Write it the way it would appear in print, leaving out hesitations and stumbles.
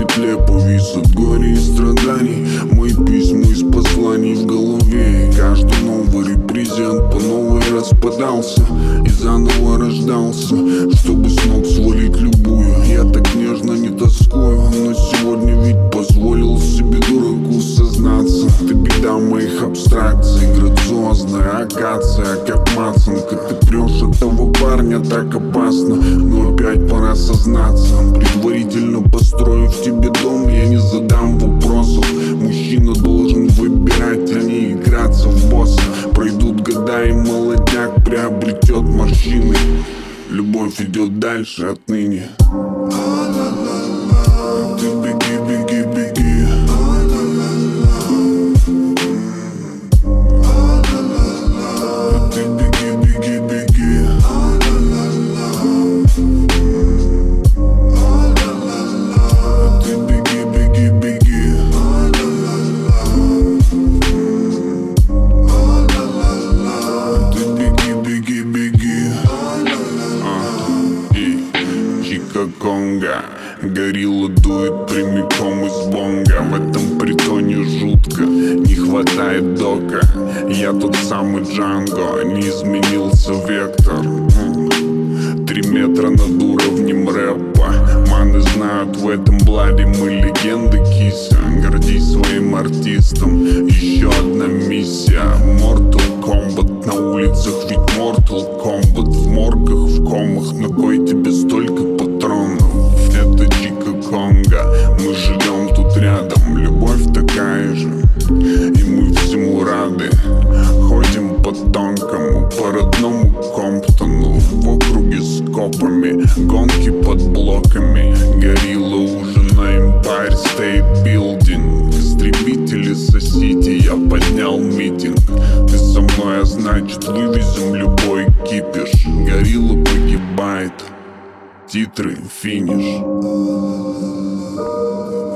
петле повис от горя и страданий. Мои письма из посланий в голове, и каждый новый репрезент по новой распадался и заново рождался, чтобы с ног свалить любую. Я так нежно не тоскую, но сегодня ведь позволил себе дураку сознаться. Ты беда моих абстракций, грациозная акация, как мацанка. Ты прешь от того парня так опасно, но опять пора сознаться. Предварительно построив тебе дом, я не задам вопросов. Мужчина должен выбирать, а не играться в босса. Пройдут года и молодняк приобретет морщины. Любовь идет дальше отныне. Ты беги, беги, беги. Ты беги, беги, беги. Ты беги, беги, беги. Ты беги, беги, беги. И Чика Конго. Горилла дует прямиком из бонга. В этом притоне жутко, не хватает дока. Я тот самый Джанго, не изменился вектор. 3 метра над уровнем рэпа. Маны знают, в этом бладе мы легенды, кися. Гордись своим артистом. Еще одна миссия. Mortal Kombat на улицах, ведь Mortal Kombat. В моргах, в комах, на кой тебе столько патронов? Это Чика Конго, мы живем тут рядом. Любовь такая же, и мы всему рады. Ходим по тонкому, по родному Комптону. В округе с копами, гонки под блоками. Горилла уже на Empire State Building. Истребители сосите, я поднял митинг. Ты со мной, а значит вывезем любой кипиш. Горилла погибает. Титры, финиш.